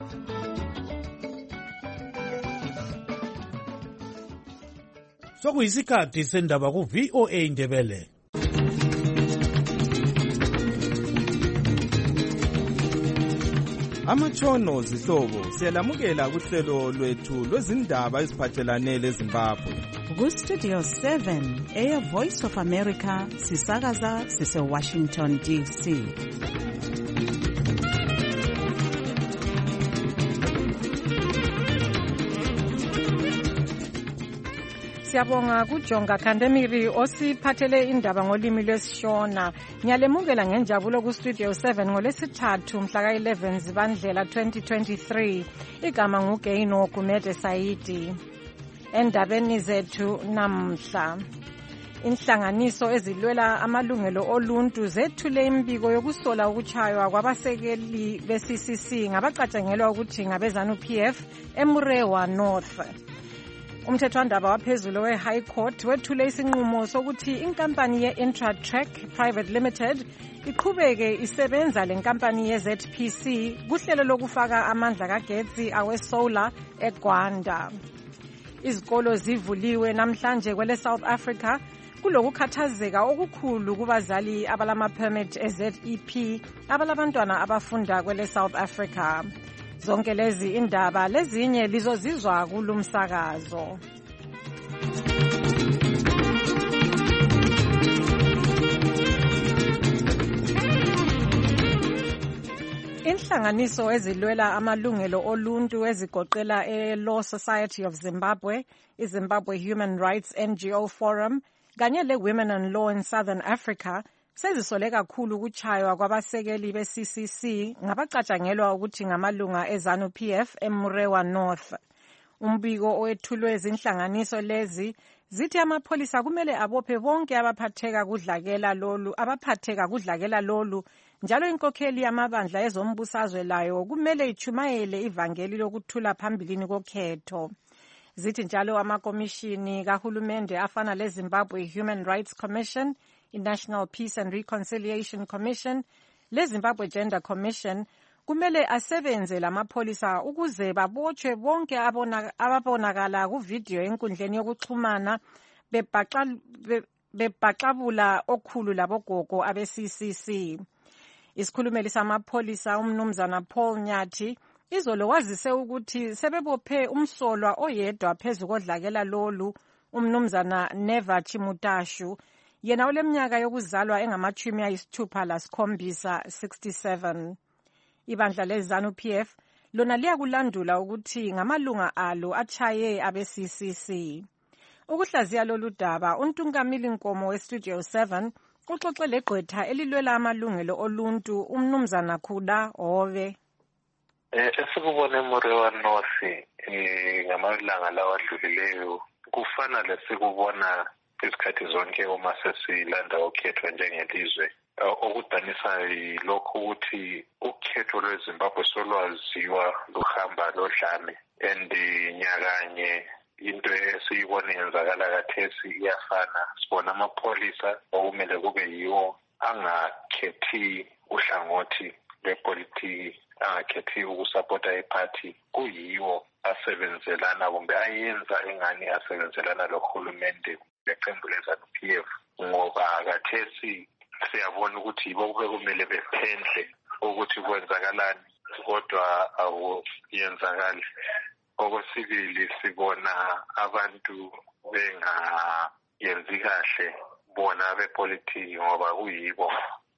Sokuyisikhathi sendaba ku VOA Indebele. Amatshono zihlobo siyalamukela kuhlelo lwethu lwezindaba eziphathelane leZimbabwe. Ku-Studio 7 Air Voice of America sisakaza sise-Washington DC. Siyabonga kuJonga Khandemiri osiphathele indaba ngolimi lwesiShona. Ngiyalemukela ngenjabulo ku-Studio 7 ngolwesithathu mhla ka-11 Zibandlela 2023. Igama nguGeino Gumede Saidi. Endabeni zethu namhla, inhlanganiso ezilwela amalungelo oluntu zethule imbiko yokusola ukuchaywa kwabasekeli be-CCC ngabacatshangelwa ukuthi ngabe-ZANU-PF eMurewa North. Umthethwandaba waphezulu we-High Court wethule isinqumo sokuthi inkampani ye-Intratrack Private Limited iqhubeke isebenza lenkampani ye-ZPC kuhlelo lokufaka amandla kagetsi awe-solar eGwanda. Izikolo zivuliwe namhlanje kwele South Africa kulokukhathazeka okukhulu kubazali abalama-permit e-ZEP abalabantwana abafunda kwele South Africa. Zonke lezi indaba lezinye lizozizwa kulumsakazo. Inhlanganiso ezilwela amalungelo oluntu ezigoqela e-Law Society of Zimbabwe, iZimbabwe Human Rights NGO Forum, kanye le-Women in Law in Southern Africa sezisole kakhulu ukuchaywa kwabasekeli be-CCC ngabacatshangelwa ukuthi ngamalunga e-ZANU-PF eMurewa North. Umbiko owethulwe zinhlanganiso lezi zithi amapholisa kumele abophe bonke abaphatheka kudlakela lolu, njalo inkokheli yamabandla ezombusazwe layo kumele ichumayele ivangeli lokuthula phambilini kokhetho. Zithi njalo amakomishini kahulumende afana le-Zimbabwe Human Rights Commission, i-National Peace and Reconciliation Commission, le-Zimbabwe Gender Commission kumele asebenze lamapholisa ukuze babotshwe bonke ababonakala kuvidiyo enkundleni yokuxhumana bebhaxabula okhulu labogogo abe-CCC. Isikhulumeli samapholisa umnumzana Paul Nyathi izolo wazise ukuthi sebebophe umsolwa oyedwa phezu kodlakela lolu, umnumzana Neva Chimutashu, yena oleminyaka yokuzalwa engama-67, 67. Ibandla le-ZANU-PF lona liyakulandula ukuthi ngamalunga alo achaye abe-CCC. Ukuhlaziya lolu daba, uNtungamili Nkomo we-Studio 7 uxoxe legqwetha elilwela amalungelo oluntu umnumzana Khula Hove. Esikubona eMurewa North ngamalanga lawa adlulileyo kufana lesikubona isikhathi zonke uma sesilanda ukhetho njengelizwe. Okudanisa lokho ukuthi ukhetho lweZimbabwe solwaziwa luhamba lodlame, and nyakanye into esiyibona yenzakala kathesi iyafana. Sibona amapholisa okumele kube yiwo angakhethi uhlangothi lwepolitiki, angakhethi ukusapota iphathi, kuyiwo asebenzelana kumbe ayenza engani asebenzelana lohulumende leqembu le-ZANU-PF, ngoba kathesi siyabona ukuthi yibo bekumele bephendle ukuthi kwenzakalani, kodwa akuyenzakali. Okwesibili, sibona abantu bengayenzi kahle bona abepolitiki, ngoba kuyibo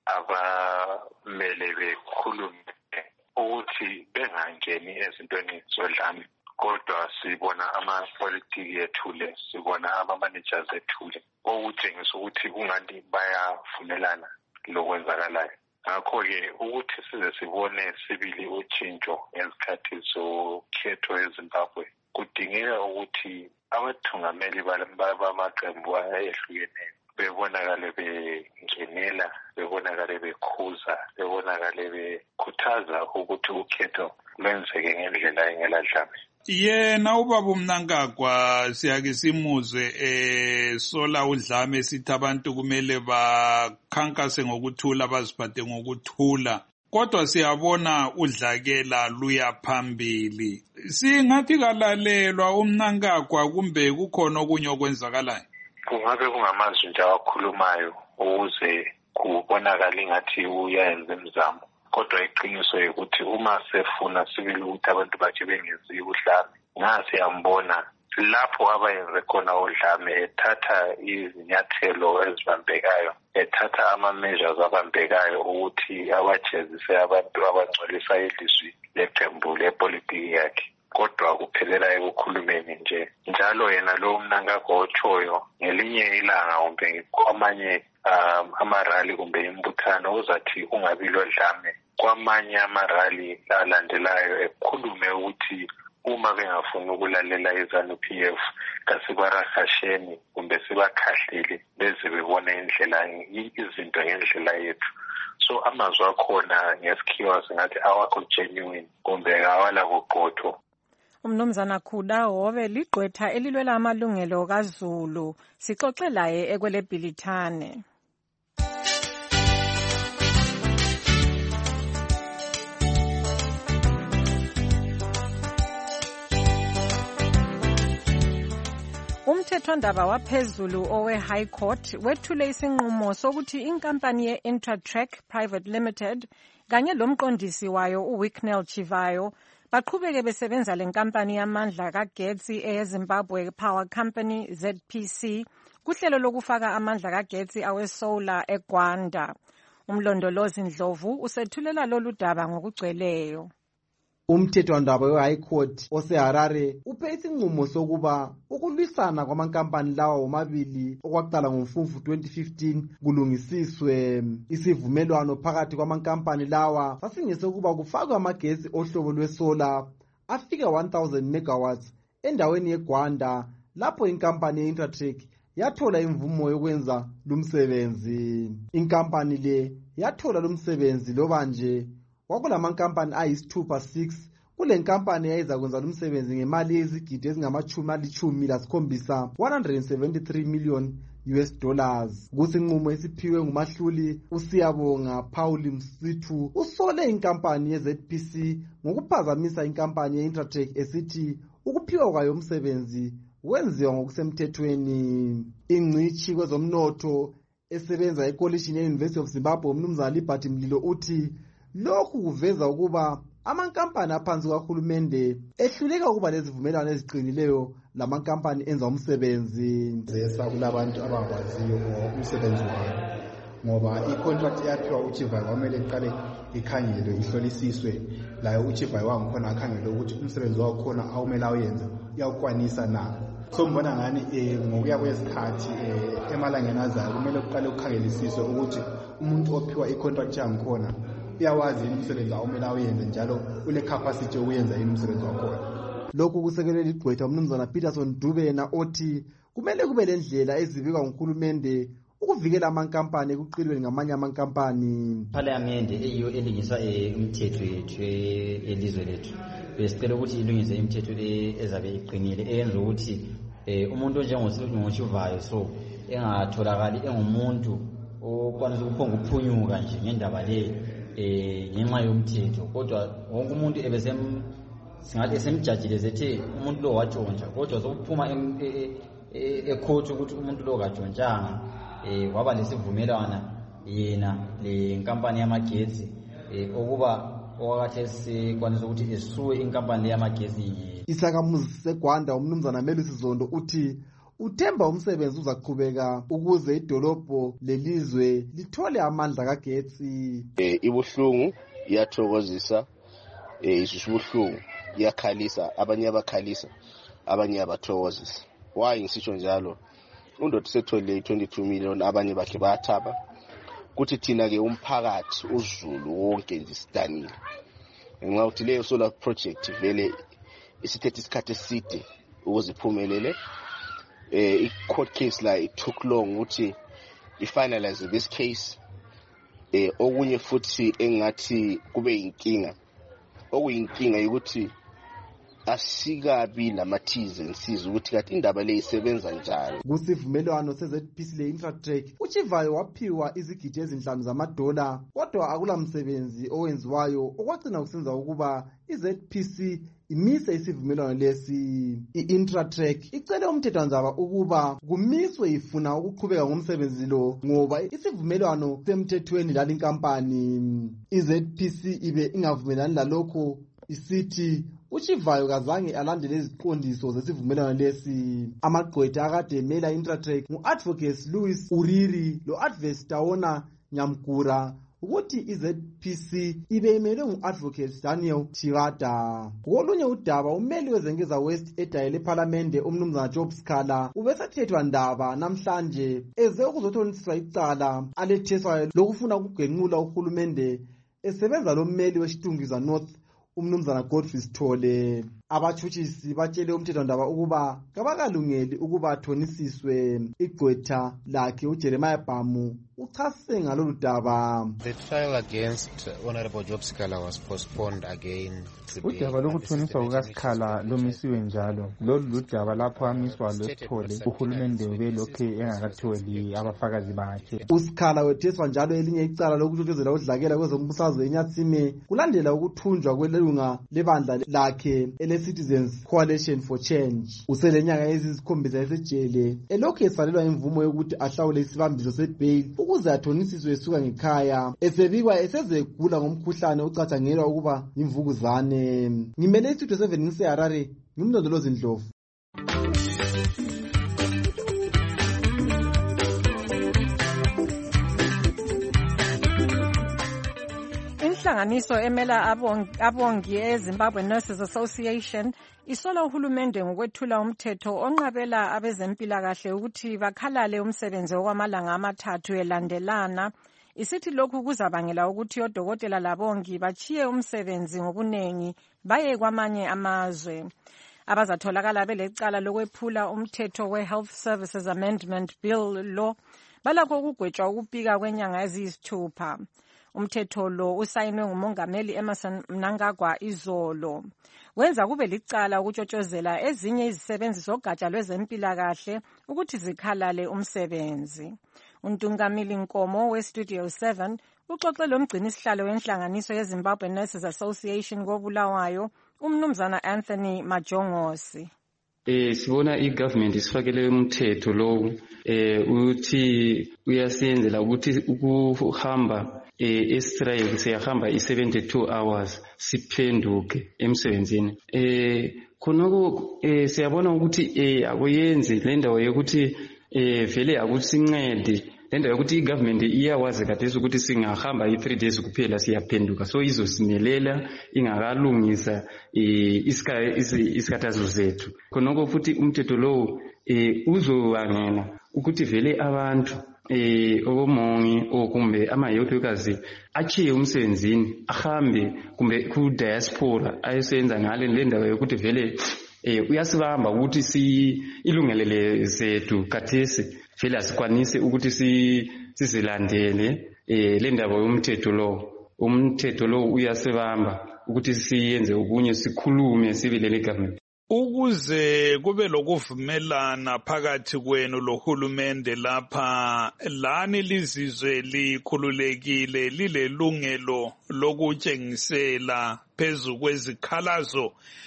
abamele bekhulume ukuthi bengangeni ezintweni zodlame, kodwa sibona amapolitiki ethule, sibona ama-managers ethule, okutshengisa ukuthi kungani bayavumelana lokwenzakalayo. Ngakho-ke ukuthi size sibone sibili utshintsho ngezikhathi zokhetho eZimbabwe, kudingeka ukuthi abathungameli bamaqembu ayehlukeneyo bebonakale bengenela, bebonakale bekhuza, bebonakale bekhuthaza ukuthi ukhetho lwenzeke ngendlela engeladlame. Yena ubaba uMnangagwa siyake simuzwe sola udlame sithi abantu kumele bakhankase ngokuthula, baziphathe ngokuthula. kodwa siyabona udlakela luya phambili. Singathi kalalelwa uMnangagwa kumbe kukhona okunye okwenzakalayo? Kungabe kungamazwi nje awakhulumayo ukuze kubonakala ingathi uyayenza imizamo, kodwa iqiniso ukuthi uma sefuna sibili ukuthi abantu bakhe bengenzi udlame, ngase yambona lapho abayenze khona udlame ethatha izinyathelo ezibambekayo, ethatha ama-measures abambekayo ukuthi abajezise abantu abangcolisa ilizwi leqembu lepolitiki yakhe. Kodwa kuphelela ekukhulumeni nje. Njalo yena lo Mnangagwa otshoyo ngelinye ilanga kumbe kwamanye amarali kumbe imbuthano uzathi ungabi lodlame kwamanye amarali alandelayo ekhulume ukuthi uma bengafuni ukulalela iZANU-PF kasibarahasheni kumbe sibakhahlele beze bebona izinto ngendlela yethu. So amazwi akhona ngesikhiwa singathi awakho genuine kumbe awala kuqotho. Umnumzana Khuda Hobe ligqwetha elilwela amalungelo kaZulu. Sixoxe laye ekweleBhilithane. Umthethwandaba waphezulu owe High Court wethule isinqumo sokuthi inkampani ye-Intratrack Private Limited kanye lomqondisi wayo uWicknell Chivayo baqhubeke besebenza lenkampani yamandla kagetsi eyeZimbabwe Power Company ZPC kuhlelo lokufaka amandla kagetsi awesolar eGwanda. Umlondolozi Ndlovu usethulela lolu daba ngokugcweleyo. Umthethwandaba we-High Court oseHarare uphe isinqumo sokuba ukulwisana kwamankampani lawa womabili okwaqala ngoMfumfu 2015 kulungisiswe. Isivumelwano phakathi kwamankampani lawa sasingesokuba kufakwe amagesi ohlobo lwesola afika 1000 megawatts endaweni yeGwanda lapho inkampani ye-Intratrack yathola imvumo yokwenza lumsebenzi. Inkampani le yathola lumsebenzi loba nje kwakulamankampani ayisithupha 6 kule nkampani yayizakwenza lumsebenzi ngemali yezigidi ezingama-17 $173 million. Kusinqumo esiphiwe ngumahluli uSiyabonga Paul Msithu usole inkampani ye-ZPC ngokuphazamisa inkampani ye-Intratrack esithi ukuphiwa kwayo umsebenzi wenziwa ngokusemthethweni. Ingcitshi kwezomnotho esebenza ekolishini ye-University of Zimbabwe uMnumzana Liberty Mlilo uthi lokhu kuveza ukuba amankampani aphansi kahulumende ehluleka ukuba lezivumelwano eziqinileyo lamankampani enza umsebenzi. Zesa kulabantu abakwaziyo umsebenzi wabo ngoba i-contract yaphiwa uChivayo kwamele iqale ikhangelwe ihlolisiswe layo uChivayo wangikhona akhangele ukuthi umsebenzi wakhona awumele awenze uyawukwanisa na. So mbona ngani ngokuya kwesikhathi emalangeni azayo kumele uqale ukhangelisiswe ukuthi umuntu ophiwa i-contract yangikhona uyawazi umsebenzi awumele awenze njalo ule capacity yokuyenza umsebenzi wakhona. Lokhu kusekelwe ligqwetha uMnumzana Peterson Dubena othi kumele kube lendlela ezibikwa nguhulumende ukuvikela amankampani ekuqilweni ngamanye amankampani. Parliamente eyiyo elungisa umthetho yethu elizwe lethu besicela ukuthi ilungise imithetho ezabe iqinile eyenza ukuthi umuntu onjengoSivayo so engatholakali engumuntu okwanisa ukuphonga ukuphunyuka nje ngendaba le ngenxa yomthetho, kodwa wonke umuntu singathi esemjajile zethe umuntu lo watshontsha, kodwa sokuphuma ecourt ukuthi umuntu lo katshontshanga waba lesivumelwana yena le nkampani yamagetsi okuba okwakhathesi kwanisa ukuthi esuwe inkampani yamagetsi. Isakhamuzi seGwanda uMnumzana Melusi Zondo uthi uthemba umsebenzi uzaqhubeka ukuze idolobho lelizwe lithole amandla kagetsi. Ibuhlungu iyathokozisa, isibuhlungu iyakhalisa, abanye abakhalisa abanye abathokozisa. Why ngisitsho njalo? Undothi sethole 22 million abanye bakhe bayathaba kuthi thina ke umphakathi uZulu wonke nje sidanile ngenxa ukuthi leyo solar project vele isithethe isikhathi eside ukuziphumelele. I-court case la it took long ukuthi i-finalize this case. Okunye futhi engathi kube inkinga okuyinkinga ukuthi asikabi nama-T's and C's ukuthi kathi indaba le isebenza njani. Kusivumelwano se-ZPC le-Intratrack, uChivayo waphiwa izigidi ezinhlanu zamadola, kodwa akula msebenzi owenziwayo okwagcina kusenza ukuba i-ZPC imise isivumelwano lesi. I-Intratrack icele umthethwanzaba ukuba kumiswe ifuna ukuqhubeka ngomsebenzi lo ngoba isivumelwano semthethweni lali inkampani. I-ZPC ibe ingavumelani lalokho isithi uChivayo kazange alandele iziqondiso zesivumelwano lesi. Amagqwetha akade emela Intratrack ngu-Advocate Louis Uriri lo-Advocate Taona Nyamgura ukuthi i-ZPC ibe imelwe ngu-Advocate Daniel Tirada. Kolunye udaba, umeli weZengeza West edayele ePhalamende umnumzana Job Sikhala ubesathethwa ndaba namhlanje eze ukuzothonisiswa icala aletheswayo lokufuna ukugenqula uhulumende esebenza lo mmeli weShitungizwa North umnumzana Godfrey Sithole. Abatshutshisi batshele umthethwandaba ukuba kabakalungeli ukuba athonisiswe. Igqwetha lakhe uJeremiah Bhamu uchasise ngalolu daba. The trial against Honorable Job Sikhala was postponed again. Udaba lokuthoniswa kukaSikhala lomisiwe njalo. Lolu ludaba lapho amiswa loSithole uhulumende ubelokhe engakatholi abafakazi bakhe. uSikhala wetheswa njalo elinye icala lokutshotshozela udlakela kwezombusazwe eNyatsime kulandela ukuthunjwa kwelunga lebandla lakhe ele-Citizens Coalition for Change. Uselenyanga ezisikhombisa esejele elokhu esalelwa imvumo yokuthi ahlawule isibambiso sebail ukuze athonisiswe esuka ngekhaya, esebikwa esezegula ngomkhuhlane ocatshangelwa ukuba yimvukuzane. Ngimele iStudio 7 ngiseHarare, ngimlondolozi Ndlovu. Inhlanganiso emela abongi eZimbabwe Nurses Association isola uhulumende ngokwethula umthetho onqabela abezempilakahle ukuthi bakhalale umsebenzi okwamalanga amathathu elandelana. Isithi lokhu kuzabangela ukuthi odokotela labongi bachiye umsebenzi ngobunengi baye kwamanye amazwe. Abazatholakala belecala lokwephula umthetho we-Health Services Amendment Bill lo balakho ukugwetshwa ukupika kwenyanga eziyisithupha. Umthetho lo usayinwe ngumongameli Emmerson Mnangagwa izolo. Wenza kube licala ukutshotshozela ezinye izisebenzi zogatsha lwezempilakahle ukuthi zikhalale umsebenzi. Untungamili Nkomo weStudio 7 uxoxe lomgcinisihlalo wenhlanganiso yeZimbabwe Nurses Association koBulawayo umnumzana Anthony Majongosi. Sibona igovernment isifakele umthetho lo uthi uyasenzela ukuthi ukuhamba strike siyahamba i72 hours siphenduke emsebenzini. Khonoko siyabona ukuthi akuyenzi le ndawo yokuthi vele akusincede le ndawo yokuthi igovernment iyawazi kade ukuthi singahamba i3 days kuphela siyaphenduka, so izosimelela ingakalungisa isikhathazo zethu. Khonoko futhi umthetho lo uzobangela ukuthi vele abantu omongi kumbe amayothikazi achiye umsebenzini ahambe kumbe ku diaspora ayesenza ngale le ndawo yokuthi vele uyasibamba ukuthi ilungelele zethu kathesi vele asikwanise ukuthi sizilandele le ndawo yomthetho lo. Umthetho lo uyasibamba ukuthi siyenze okunye sikhulume sibelele government. Ukuze kube lokuvumelana phakathi kwenu lohulumende lapha, lani lizizwe likhululekile lilelungelo lokutshengisela phezu kwezikhalazo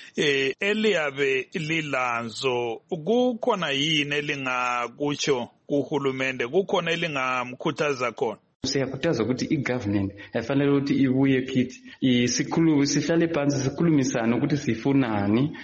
eliyabe lilazo, kukhona yini elingakutsho kuhulumende, kukhona elingamkhuthaza khona? Siyakhuthaza ukuthi igovernment yafanele ukuthi ibuye phithi sihlale phansi sikhulumisane ukuthi sifunani,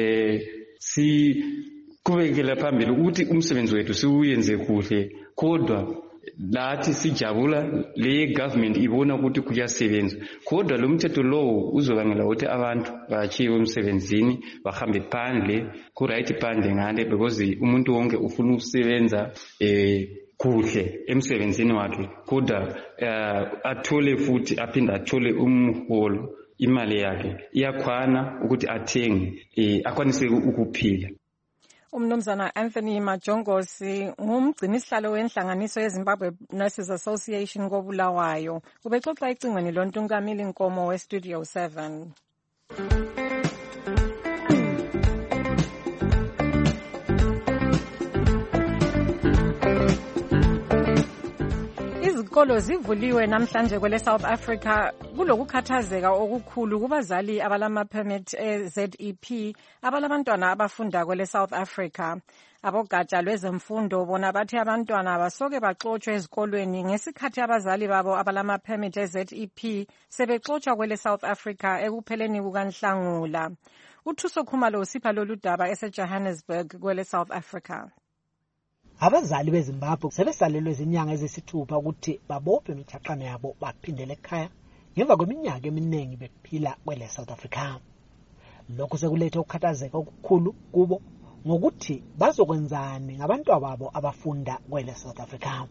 siqhubekela phambili ukuthi umsebenzi wethu siwenze kuhle, kodwa lathi sijabula le government ibona ukuthi kuyasebenza. Kodwa lo mthetho lowo uzobangela ukuthi abantu bachiwe umsebenzini bahambe phandle ku-right phandle ngale, because umuntu wonke ufuna ukusebenza kuhle emsebenzini wakhe, kodwa athole futhi aphinde athole umholo, imali yakhe iyakhwana ukuthi athenge akwanise ukuphila. Umnumzana Anthony Majongosi ngumgcinisihlalo wenhlanganiso yeZimbabwe Nurses Association koBulawayo ubexoxa ecingweni lontungamili Nkomo weStudio 7. Izikolo zivuliwe namhlanje kwele South Africa kulokukhathazeka okukhulu kubazali abalama permit ZEP abalabantwana abafunda kwele South Africa. Abogatsha lwezemfundo bona bathi abantwana basoke baxotshwe ezikolweni ngesikhathi abazali babo abalama permit ZEP sebexotshwa kwele South Africa ekupheleni kukaNhlangula. Uthuso Khumalo usipha lolu daba eseJohannesburg kwele South Africa. Abazali beZimbabwe sebesalelwe izinyanga ezisithupha ukuthi babophe imithaqano yabo baphindele ekhaya ngemva kweminyaka eminingi bephila kwele South Africa. Lokho sekulethe ukukhathazeka okukhulu kubo ngokuthi bazokwenzani ngabantu babo abafunda kwele South Africa.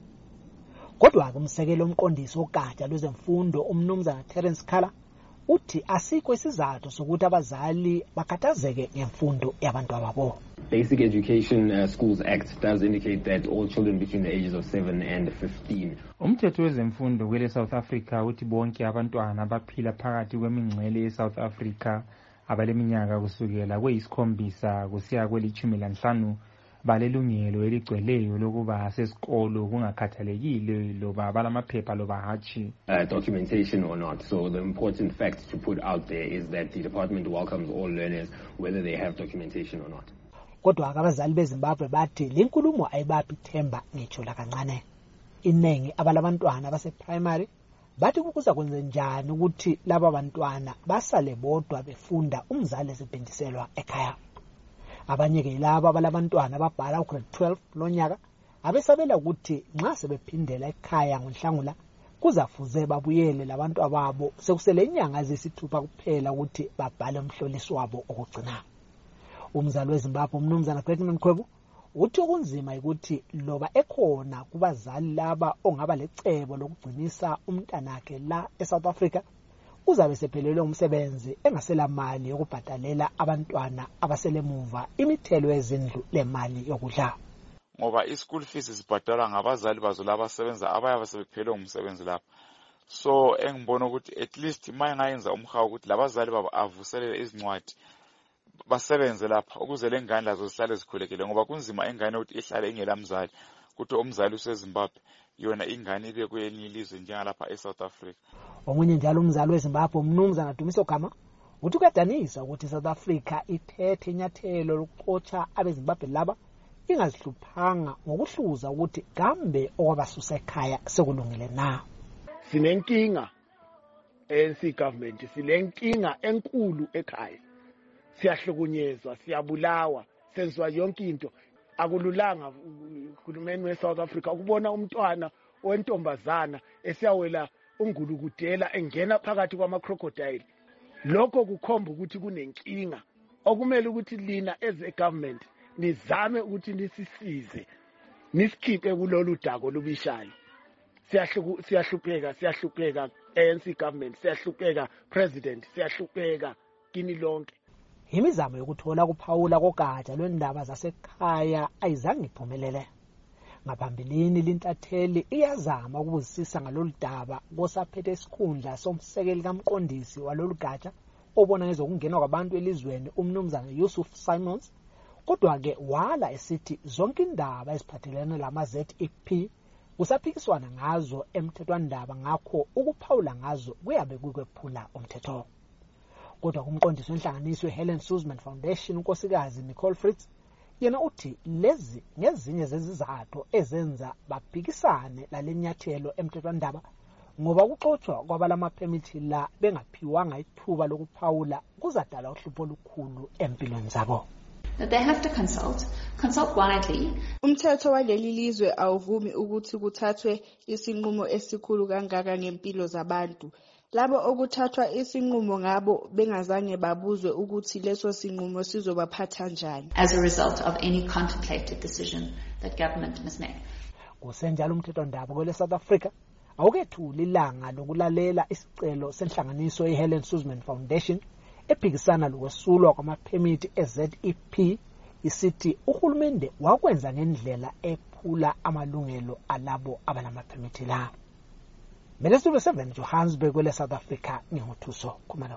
Kodwa umsekelo omqondisi wogatsha lwezemfundo umnumzana Terence Khala uthi asikho isizathu sokuthi abazali bakhathazeke ngemfundo yabantu babo. Basic Education Schools Act does indicate that all children between the ages of 7 and 15. Umthetho wezemfundo kwele South Africa uthi bonke abantwana abaphila phakathi kwemingcele eSouth Africa abaleminyaka kusukela kweyisikhombisa kusiya kweli-15 balelungelo eligcweleyo lokuba sesikolo kungakhathalekile loba balamaphepha loba hatshi. Documentation or not. So the important fact to put out there is that the department welcomes all learners whether they have documentation or not. Kodwa abazali beZimbabwe bathi lenkulumo ayibaphi ithemba ngitsho la kancane. Inengi abalabantwana base primary bathi kukuza kwenze njani ukuthi laba bantwana basale bodwa befunda umzali esebhendiselwa ekhaya. Abanye ke laba abalabantwana ababhala grade 12 lonyaka abesabela ukuthi nxa sebephindela ekhaya ngoNhlangula kuzafuze babuyele labantu ababo sekusele inyanga ezisithupha kuphela ukuthi babhale umhloliso wabo okugcina. Umzali weZimbabwe umnumzana Ferdinand Khwebu uthi okunzima ukuthi loba ekhona kubazali laba ongaba lecebo lokugcinisa umntanakhe la eSouth Africa uzabe sephelelwe umsebenzi engasela mali yokubhadalela abantwana abaselemuva imithelo yezindlu lemali yokudla. Ngoba ischool fees zibhadalwa ngabazali bazo labasebenza abayabe sebephelelwe umsebenzi lapha. So engibona ukuthi at least mayengayenza umhawu ukuthi labazali babo avuselele izincwadi basebenze lapha ukuze lengane lazo zihlale zikhulekile ngoba kunzima engane ukuthi ihlale ingela mzali ukuthi umzali useZimbabwe yona ingane ibe kwelinye ilizwe njengalapha eSouth Africa. Omunye njalo umzali weZimbabwe umnumzana Dumiso Gama uthi kuyadanisa ukuthi South Africa ithethe inyathelo lokuxotsha abeZimbabwe laba ingazihluphanga ngokuhluza ukuthi kambe okwabasusa ekhaya sekulungile na. Sinenkinga ANC government silenkinga enkulu ekhaya. Siyahlukunyezwa, siyabulawa, senziwa yonke into. Akululanga uhulumeni weSouth Africa ukubona umntwana wentombazana esiyawela ungulukudela engena phakathi kwama-crocodile. Lokho kukhomba ukuthi kunenkinga. Okumele ukuthi lina as a government nizame ukuthi nisisize. Nisikhiphe kulolu dako lubishayo. Siyahlupheka ANC government, siyahlupheka president, siyahlupheka kini lonke. Imizamo yokuthola kuphawula kogatsha lwendaba zasekhaya ayizange iphumelele. Ngaphambilini lintatheli iyazama ukubuzisisa ngalolu daba kosaphethe isikhundla somsekeli kamqondisi walolu gatsha obona ngezokungenwa kwabantu elizweni umnumzana Yusuf Simons, kodwa ke wala esithi zonke indaba eziphathelene lama ZEP kusaphikiswana ngazo emthethwandaba ngakho ukuphawula ngazo kuyabe kukwephula umthetho. Kodwa kumqondisi wenhlanganiso Helen Suzman Foundation unkosikazi Nicole Fritz yena uthi lezi ngezinye zezizathu ezenza baphikisane lalenyathelo emthethwandaba ngoba ukuxotshwa kwabalama permit la bengaphiwanga ithuba lokuphawula kuzadala uhlupho olukhulu empilweni zabo. They have to consult widely. Umthetho waleli lizwe awuvumi ukuthi kuthathwe isinqumo esikhulu kangaka ngempilo zabantu. Labo okuthathwa isinqumo ngabo bengazange babuzwe ukuthi leso sinqumo sizobaphatha njani. As a result of any contemplated decision that government must make. Kusenjalo umthethwandaba kwele South Africa awukethuli ilanga lokulalela isicelo senhlanganiso Helen Suzman Foundation ephikisana lokwesulwa kwamaphemiti eZEP isithi uhulumende wakwenza ngendlela ephula amalungelo alabo abanamaphemiti la. Studio 7 Johannesburg kwele South Africa nginguthuso Khumalo.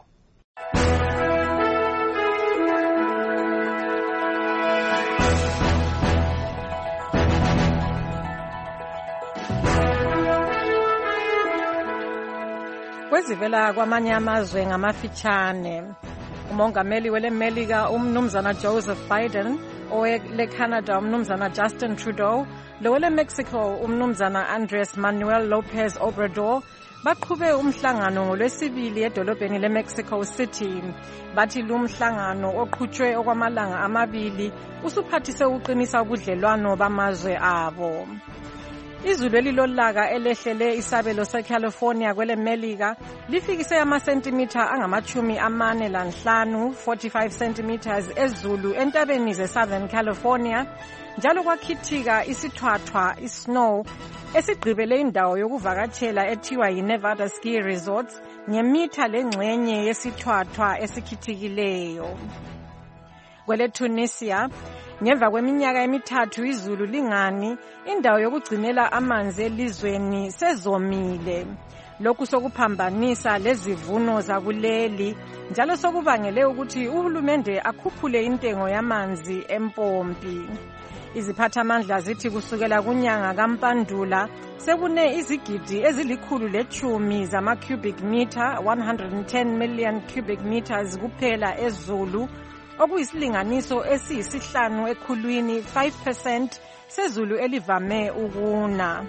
ezivela kwamanye amazwe ngamafitshane. Umongameli welemelika umnumzana Joseph Biden, owele Canada umnumzana Justin Trudeau, lowele Mexico umnumzana Andres Manuel Lopez Obrador baqhube umhlangano ngolwesibili edolobheni leMexico City. Bathi lumhlangano oqhutshwe okwamalanga amabili usuphathise uqinisa ubudlelwano bamazwe abo. Izulu elilolaka elehlele isabelo seCalifornia kwelemelika lifikise amasentimitha angama-45 45 centimeters ezulu entabeni ze-Southern California, njalo kwakhithika isithwathwa isnow esigqibele indawo yokuvakatshela ethiwa yi-Nevada Ski Resorts ngemitha lengxenye yesithwathwa esikhithikileyo. KweleTunisia, ngemva kweminyaka emithathu izulu lingani, indawo yokugcinela amanzi elizweni sezomile. Lokhu sokuphambanisa lezivuno zakuleli, njalo sokubangele ukuthi uhulumende akhuphule intengo yamanzi empompi. Iziphathamandla zithi kusukela kunyanga kaMpandula sekune izigidi ezili-110 zama-cubic meter, 110 million cubic meters kuphela ezulu, okuyisilinganiso esiyisihlanu ekhulwini 5% sezulu elivame ukuna.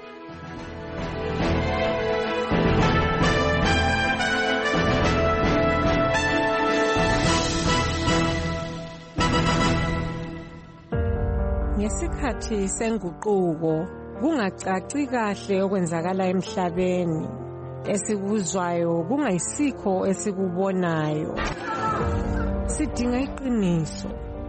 Ngesikhathi senguquko kungacaci kahle okwenzakala emhlabeni, esikuzwayo kungayisikho esikubonayo. Sidinga iqiniso.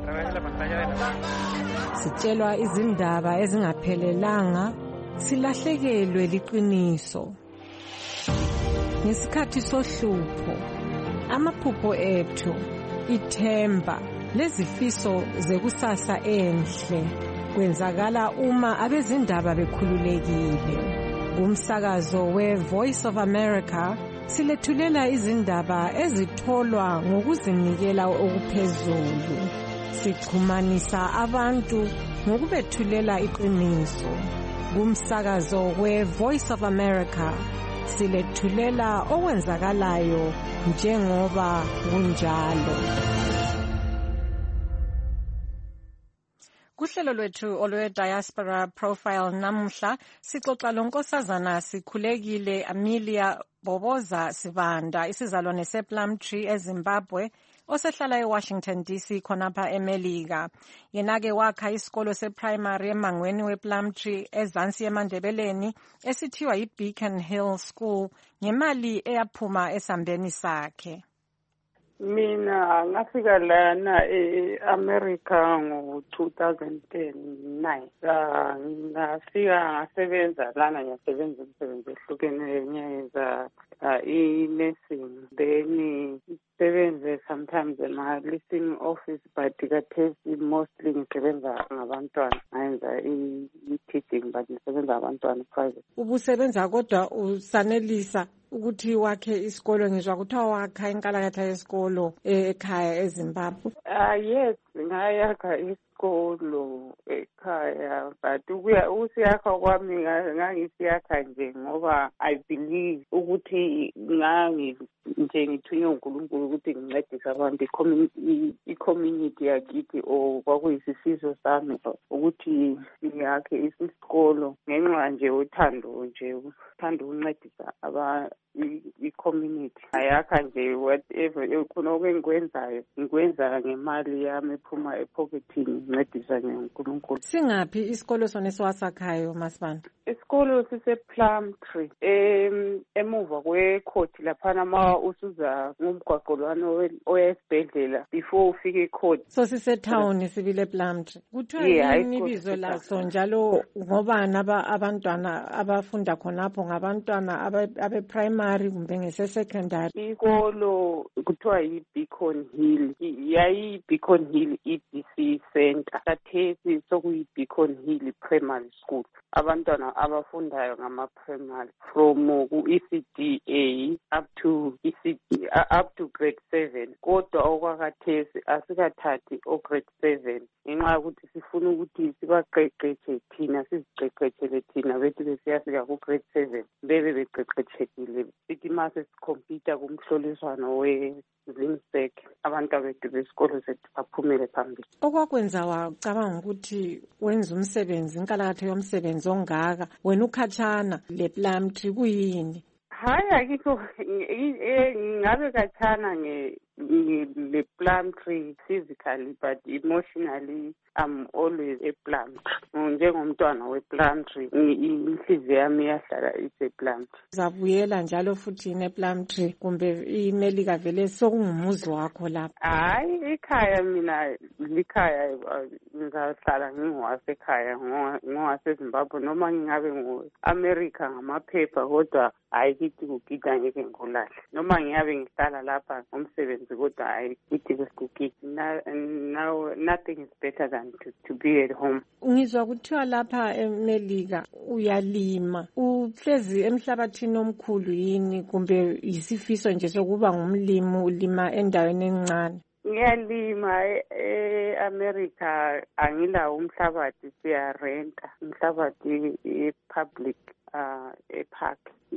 Sitshelwa izindaba ezingaphelelanga, silahlekelwe liqiniso. Ngesikhathi sohlupho, amaphupho ethu, ithemba lezifiso zekusasa enhle kwenzakala uma abezindaba bekhululekile. Kumsakazo we-Voice of America silethulela izindaba ezitholwa ngokuzinikela okuphezulu. Sixhumanisa abantu ngokubethulela iqiniso. Kumsakazo we-Voice of America silethulela okwenzakalayo njengoba kunjalo. Kuhlelo lwethu olwe-Diaspora Profile namuhla sixoxa lonkosazana Sikhulekile Amelia Boboza Sibanda, isizalwane sePlumtree eZimbabwe, osehlala eWashington DC khonapha eMelika. Yena-ke wakha isikolo seprimary emangweni wePlumtree ezansi eMandebeleni esithiwa yi-Beacon Hill School ngemali eyaphuma esambeni sakhe. Mina ngafika lana e-America ngo-2009. Ngafika ngasebenza lana, ngiyasebenza imisebenzi ehlukeneyo, ngiyenza i-nursing, then ngisebenze sometimes ema-listing office, but kathesi mostly ngisebenza ngabantwana, ngayenza i-teaching but ngisebenza ngabantwana private. Ubusebenza kodwa usanelisa ukuthi wakhe isikolo? Ngizwa kuthiwa wakha inkalakatha yesikolo ekhaya eZimbabwe. Yes, ngayakha isikolo ekhaya, but ukusiyakha kwami ngangisiyakha nje ngoba I believe ukuthi nje ngithunywe uNkulunkulu ukuthi ngincedise abantu, i-community yakithi, kwakuyisifiso sami ukuthi ngiyakhe isikolo ngenxa nje uthando, uthanda ukuncedisa i-community. Ayakha nje whatever khona okengikwenzayo ngikwenza ngemali yami ephuma epocketini, ngincedisa ngeNkulunkulu. Singaphi isikolo sona esiwasakhayo Masibanda? Isikolo sise-Plumtree emuva kwe-court laphana ma usuza ngomgwaqo lwana oya esibhedlela before ufike e-court. So sisetown sibile Plumtree. Kuthiwa yini ibizo laso njalo ngobani abantwana abafunda khonapho? Ngabantwana abe-primary kumbe ngese-secondary? Isikolo kuthiwa yi-Beacon Hill, yayi-Beacon Hill EBC Community Center. Khathesi sokuyi-Beacon Hill Primary School. Abantwana abafundayo ngama-primary from ku-ECD A up to grade 7. Kodwa okwakhathesi asikathathi o-grade 7 ngenxa yokuthi sifuna ukuthi sibaqeqetshe thina, siziqeqetshele thina bethi besiyafika ku-grade 7 bebe beqeqetshekile. Sithi ma sesikhompyutha kumhloliswano we-ZIMSEC abantwana bethu besikolo sethu baphumele phambili. Okwakwenza wacabanga ukuthi wenza umsebenzi, inkalakatho yomsebenzi ongaka, wena ukhatshana lePlumtree kuyini? Hayi, akikho ngabe khatshana le-Plumtree physically, but emotionally I'm always a Plumtree. Njengomntwana we-Plumtree, inhliziyo yami iyahlala ise-Plumtree. Zabuyela njalo futhi ne-Plumtree kumbe iMelika vele sokungumuzi wakho lapha? Hayi, ekhaya mina likhaya, ngizahlala ngingowasekhaya, ngowaseZimbabwe noma ngingabe ngo-America ngamaphepha, kodwa hayi kithi kugida ngeke ngikulahle. Noma ngiyabe ngihlala lapha ngomsebenzi kodwa hayi kithi kusigugida. Now nothing is better than to be at home. Ngizwa kuthiwa lapha eMelika uyalima. Uhlezi emhlabathini omkhulu yini kumbe isifiso nje sokuba ngumlimi, ulima endaweni encane? Ngiyalima e-America, angilawo umhlabathi, siyarenta umhlabathi e-public e-park.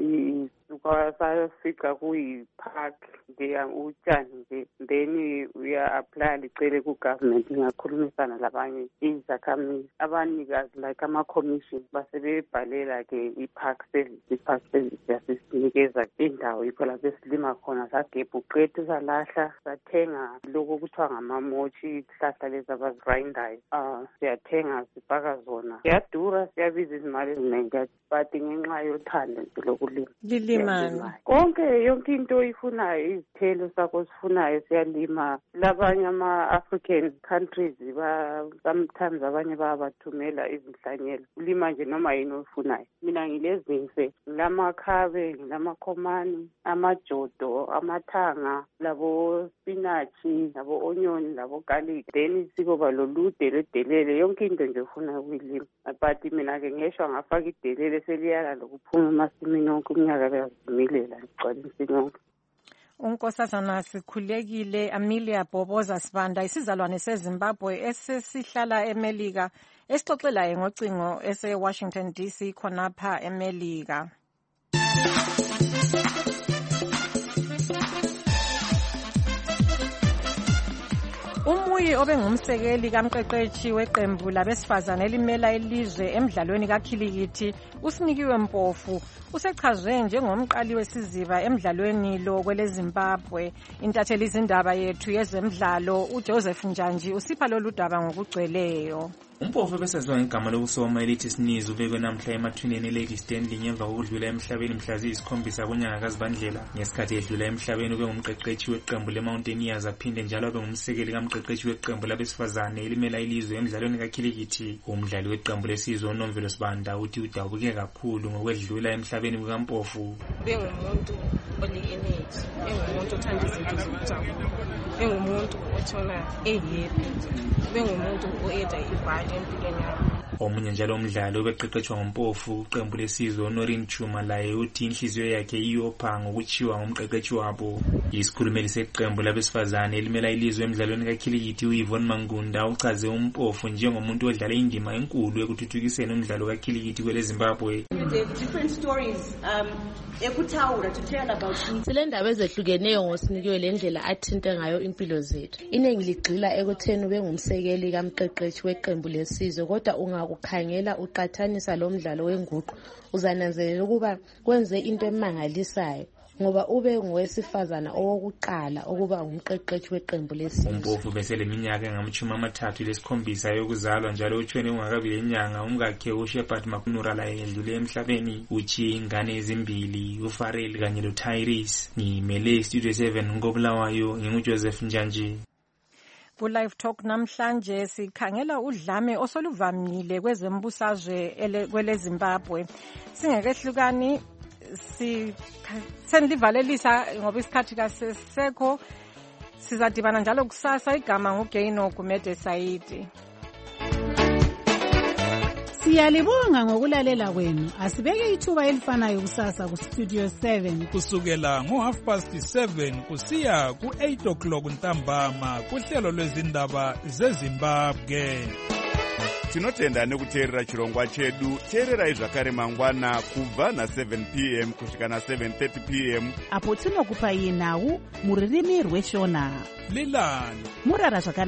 Sayofika kuyi-park nje utshani nje, then uya-apply licele ku-government, ingakhulumisana labanye izakhamizi abanikazi like ama-commission basebebhalela-ke i-park service yasinikeza indawo yikho lapho esilima khona. Sagebha uqethi salahla, sathenga lokho kuthiwa ngamamotshi, izihlahla lezi abazigrindayo. Siyathenga, sibhaka zona, siyadura, siyabiza izimali eziningi, but ngenxa yothando nje lokulima. Lilimani yonke into oyifunayo, izithelo sakho osifunayo siyalima. Labanye ama-African countries sometimes abanye bayabathumela izinhlanyelo, ulima nje noma yini oyifunayo. Mina ngilezinse, ngilamakhabe, ngilamakhomani, amajodo, amathanga, labo spinachi, labo onion, labo garlic, then sikoba lolude lwedelele, yonke into nje ufuna ukuyilima. But mina-ke ngeshwa ngafaka idelele seliyala lokuphuma emasimini yonke umnyaka beyazimilela ngigcwala insini yonke. Unkosazana Sikhulekile Amelia Bhoboza Sibanda, isizalwane seZimbabwe esesihlala eMelika, esixoxelayo ngocingo ese-Washington DC khonapha eMelika. Umuyi obengumsekeli kamqeqeshi weqembu labesifazane elimela ilizwe emidlalweni kakhilikithi uSinikiwe Mpofu usechazwe njengomqali wesiziba emidlalweni lo kweleZimbabwe. Intatheli izindaba yethu yezemidlalo uJoseph Njanji usipha lolu daba ngokugcweleyo. Umpofu ebesaziwa ngegama lokusoma elithi Sneeze ubekwe namhla emathuneni eLady Stanley ngemva kokudlula emhlabeni mhla ziyisi-7 kunyanga kaZibandlela. Ngesikhathi edlula emhlabeni ube ngumqeqeshi weqembu leMountaineers aphinde njalo abe ngumsekeli kamqeqeshi weqembu labesifazane elimela ilizwe emidlalweni kakhilikithi. Umdlali weqembu lesizwe uNomvelo Sibanda uthi udabuke kakhulu ngokwedlula emhlabeni kukaMpofu. Bengumuntu one-energy, bengumuntu othanda izinto zokujabula, bengumuntu otshona happy, bengumuntu oyedwa ibhali empilweni yakhe. Omunye njalo umdlali obeqeqeshwa nguMpofu iqembu lesizwe uNorin Chuma laye uthi inhliziyo yakhe iyopha ngokuchiwa ngumqeqeshi wabo. Isikhulumeli seqembu labesifazane elimela ilizwe emidlalweni kakhilikithi uYvonne Mangunda uchaze uMpofu njengomuntu odlala indima enkulu ekuthuthukiseni umdlalo kakhilikithi kweleZimbabwe. Silendaba ezehlukeneyo ngosinikwe lendlela athinte ngayo impilo zethu. Iningi ligxila ekutheni ubengumsekeli kamqeqeshi weqembu lesizwe, kodwa ungakukhangela uqathanisa lo mdlalo wenguqu uzananzelela ukuba kwenze into emangalisayo ngoba ube ngowesifazana owokuqala ukuba ngumqeqeshi weqembu lesizwe. Umpofu beseleminyaka engu-37 yokuzalwa njalo utshone ungakabi lenyanga. Umkakhe uShepard Makunura laye edlule emhlabeni uchiye ingane ezimbili, uFarrell kanye loTyrese. Ngimele Studio 7 ngobulawayo nginguJoseph Njanji. Ku-Live Talk namhlanje sikhangela udlame osoluvamile kwezembusazwe kweleZimbabwe. Singekehlukani sendivalelisa ngoba isikhathi kasesekho Sizadibana njalo kusasa. Igama nguGaino Gumede Saidi. Siyalibonga ngokulalela kwenu. Asibeke ithuba elifanayo kusasa ku Studio 7 kusukela ngo7:30 kusiya ku8 o'clock ntambama kuhlelo lwezindaba zeZimbabwe. Tinotenda nekuteerera chirongwa chedu. Teererai zvakare mangwana kubva na7 p.m. kusvika na7:30 p.m. apo tinokupai nhau muririmi rweshona. Lilani murara zvakana.